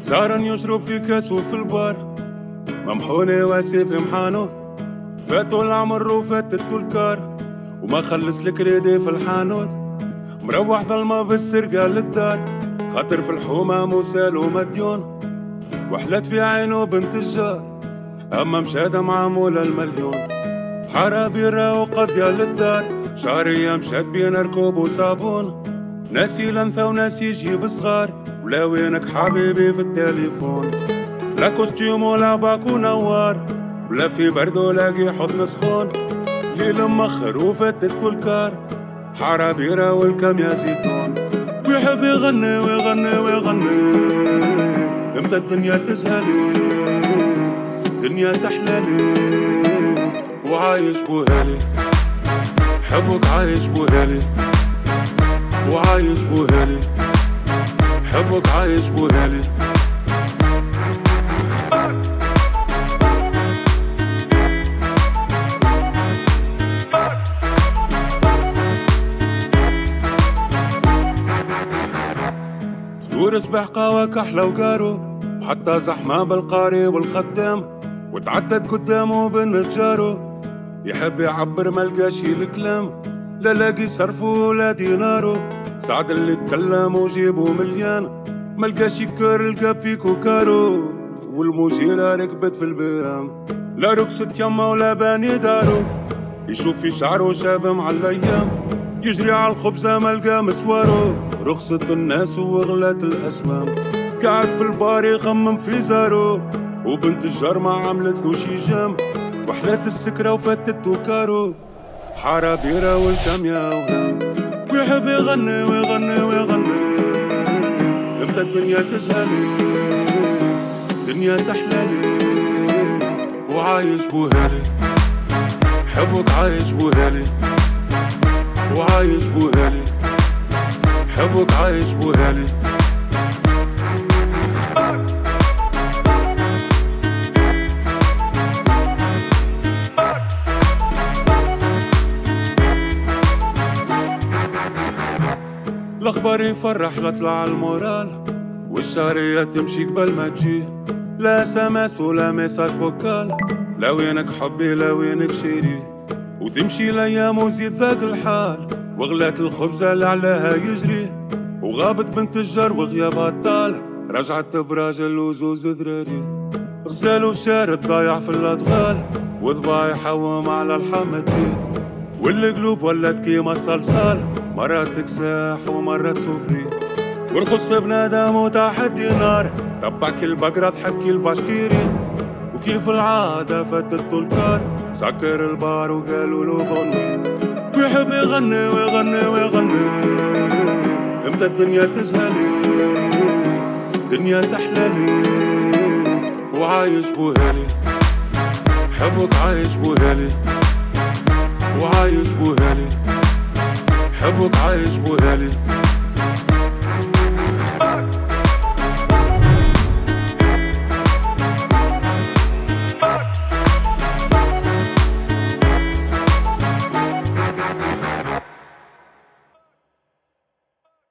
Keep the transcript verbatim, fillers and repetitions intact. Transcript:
سهرا يشرب في كاس وفي البار، ممحوني واسي في محانو، فاتو العمر وفاتتو الكار، وما خلص الكريدي في الحانوت، مروح ظلمة بالسرقة للدار، خاطر في الحومة موسال ومديون، وحلت في عينه بنت الجار، أما مشادة معمولة المليون، حارة بيرة وقضية للدار، شهرية مشات بين ركوب وصابون، ناسي لنثى وناسي يجيب صغار، ولا وينك حبيبي في التليفون، لا كوستيوم ولا باكو نوار، ولا في برد ولاقي حضن سخون، ليل مخر وفتت الكار، حارة بيرة والكم يا زيتون، ويحب يغني ويغني ويغني، امتى الدنيا تزهلي، دنيا تحلالي، وعايش بوهالي، حبك عايش بوهالي، وعايش بوهالي، حبك عايش بوهالي. فطور صبح قهوة كحلة وقارو، وحتى زحمة بالقاري والخدام، وتعدد قدامه بالنجارو، يحب يعبر ملقاش الكلام، لا لاقي صرفه ولا دينارو، سعد اللي تكلم وجيبه مليان، ملقاش يكر لقى فيكو كارو، والمجيرة ركبت في البيام، لا رقصت يما ولا باني دارو، يشوف في شعره شاب مع الايام، يجري على الخبزة ملقى مسوارو، رخصت الناس وغلات الاسمام، قاعد في البار يخمم في زارو، وبنت الجار ما عملت له شي جام، وحلات السكرة وفتت كارو، حارة بيرة والكم يا وهام، ويحب يغني ويغني ويغني، امتى الدنيا تزهلي، دنيا تحلالي، وعايش بوهالي، حبك عايش بوهالي، وعايش بوهالي، حبك عايش بوهالي. الأخبار يفرح لطلع المورال، والشهرية تمشي قبل ما تجي، لا سماس ولا ميساج فوكال، لا وينك حبي لا وينك شيري، وتمشي الأيام وزيد ذاك الحال، وغلات الخبزة اللي عليها يجري، وغابت بنت الجار وغيابها طال، رجعت براجل وزوز ذراري، غزال وشارد ضايع في الأدغال، وضبايح حوام على الحمد بيه، والقلوب ولات كيما صلصال، مرات تكساح ومرات سفري، ورخص بنادم وتحدي نار، تبع كل بقرة تحكي الفاشكيري، وكيف العادة فتت الكار، سكر البار وقالوا له غني، ويحب يغني ويغني ويغني، امتى الدنيا تزهلي، دنيا تحلالي، وعايش بوهالي، حبك عايش بوهالي، وعايش بوهالي، حبك عايش بوهالي.